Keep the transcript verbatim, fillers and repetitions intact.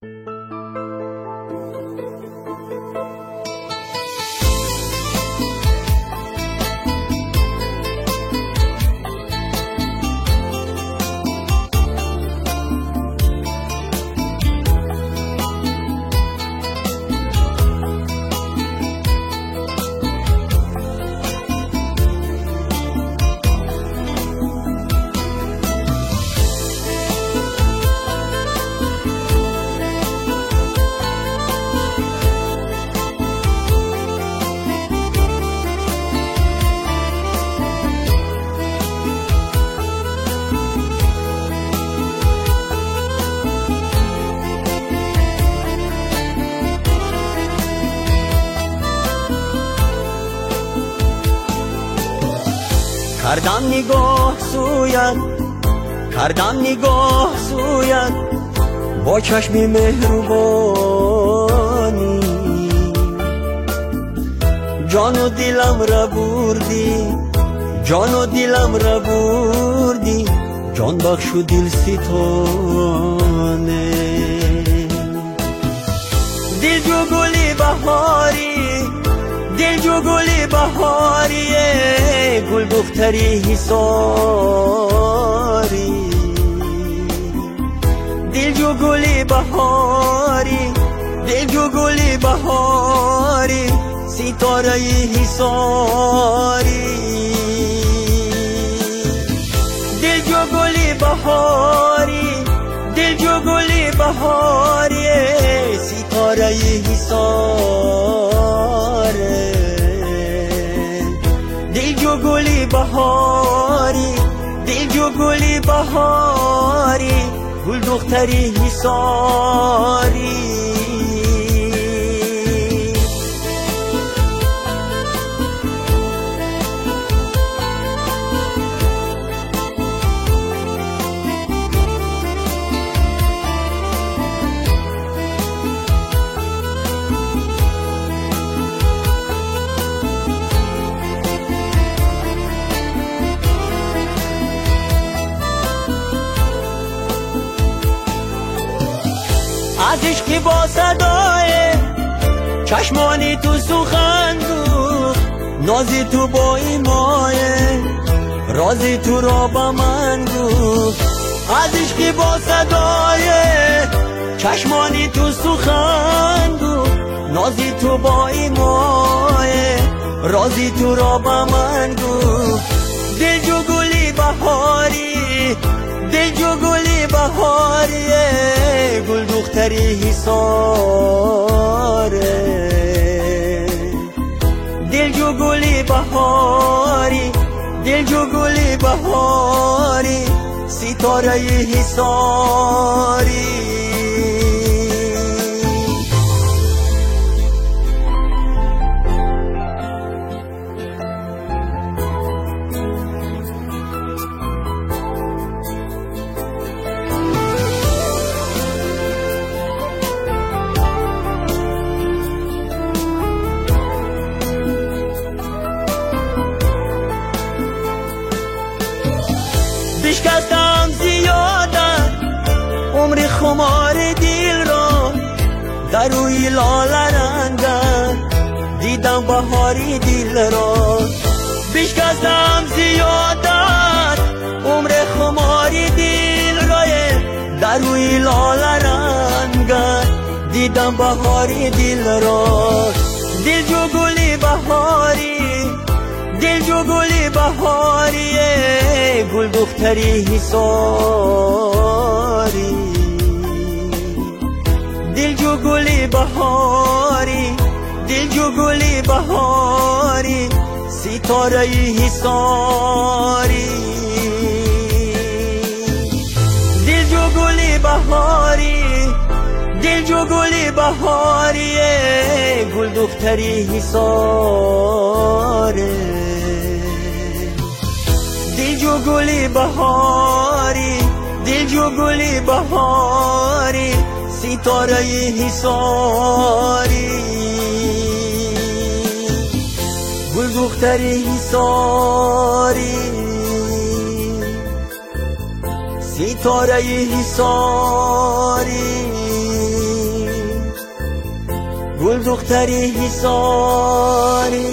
کردم نگاه سویت، کردم نگاه سویت با چشم مهربانی، جان و دلم را بردی، جان و دلم را بردی، جان بخش و دل ستانه. دل جو گلی بهاری، دل جو گلی بهاریه، گل دختری حصاری. دل جو گلی بهاری، دل جو گلی بهاری، ستاره حصاری. دل جو گلی بهاری، دل جو گلی بهاری، ستاره حصاری. دل جو گلی بهاری، دل جو گلی بهاری، گل دختری حصاری. از عشقی با صدای چشمانی تو سخن گفت، نازی تو با ایمایه رازی تو را با من گفت. از عشقی با صدای چشمانی تو سخن گفت، نازی تو با ایمایه رازی تو را با من گفت. دل جو گلی بهاری، دل جو گلی بهاریه، گل دختری حصاره. دل جو گلی بهاری، دل جو گلی بهاری، ستاره حصاری. بشکستم زیادت عمر خمار دل را، در روی لاله رنگت دیدم بهاری دل را. بشکستم زیادت عمر خمار دل را، در روی لاله رنگت دیدم بهاری دل را. دل جو گلی بهاری، دل جو گلی بهاریه، گل دختری حصاری. دل جو گلی بهاری، دل جو گلی بهاری، ستاره حصاری. دل جو گلی بهاری، دل جو گلی بهاریه، گل دختری حصاره. دل جو گلی بهاری، دل جو گلی بهاری، ستاره حصاری. گل دختری حصاری، ستاره حصاری. گل دختری حصاری